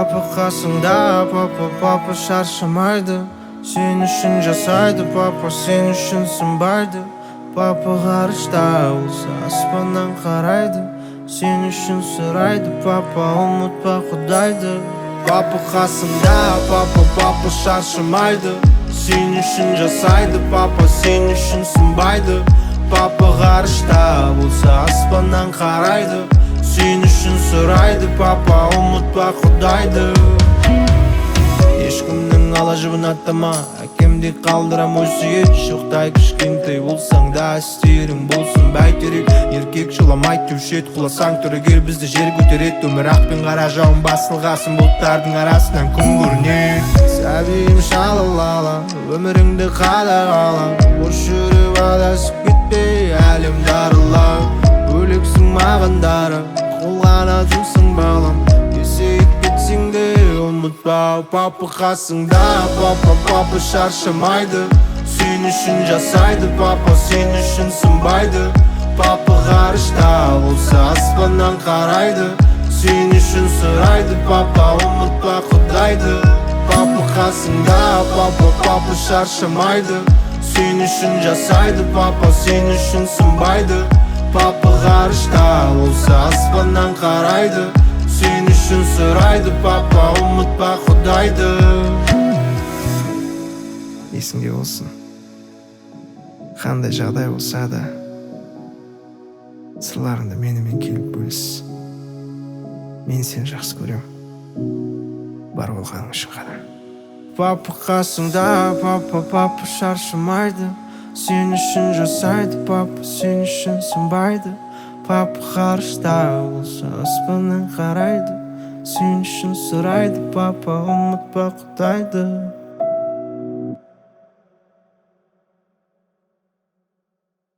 Papa қасыңда, папа шаршамайды. Сен үшін жасайды, папа сен үшін сынбайды. Папа ғарышта болса аспаннан қарайды. Сен үшін сұрайды, папа ұмытпа Құдайды. Папа қасыңда, папа шаршамайды. Сен үшін жасайды, папа сен үшін сынбайды. Папа ғарышта болса аспаннан қарайды. Сен үшін сұрайды, папа ұмытпа Құдайды. Ешкімнің ала жібін аттама, әкемдей қалдырам өсиет. Шоқтай кішкентай болсаң да істерің болсын бәйтерек. Еркек жыламайды деуші еді, құласаң түрегел бізді жер көтереді. Өмір ақ пен қара жауын басылғасын, бұлттардың арасынан күн көрінеді. Сәбиім шалалала, өміріңді қадағала. Бос жүріп адасып кетпей, әлем дарыла. Бөлексің мағындары, қолғанатымсың балам. Есейіп кетсең де ұмытпа, папа қасыңда, папа шаршамайды. Сен үшін жасайды, папа сен үшін сынбайды. Папа ғарышта болса аспаннан қарайды. Сен үшін сұрайды, папа ұмытпа Құдайды. Папа қасыңда, папа шаршамайды. Сен үшін жасайды, папа сен үшін сынбайды. Папа ғарышта болса аспаннан қарайды. Сен үшін сұрайды, папа ұмытпа Құдайды. Есіңде болсын, қандай жағдай болса да, сырларыңды менімен келіп бөліс. Мен сені жақсы көрем, бар болғаның үшін ғана. Папа қасыңда, папа шаршамайды. Сен үшін жасайды, папа сен үшін сынбайды. Папа ғарышта болса аспаннан қарайды. Сен үшін сұрайды, папа ұмытпа Құдайды.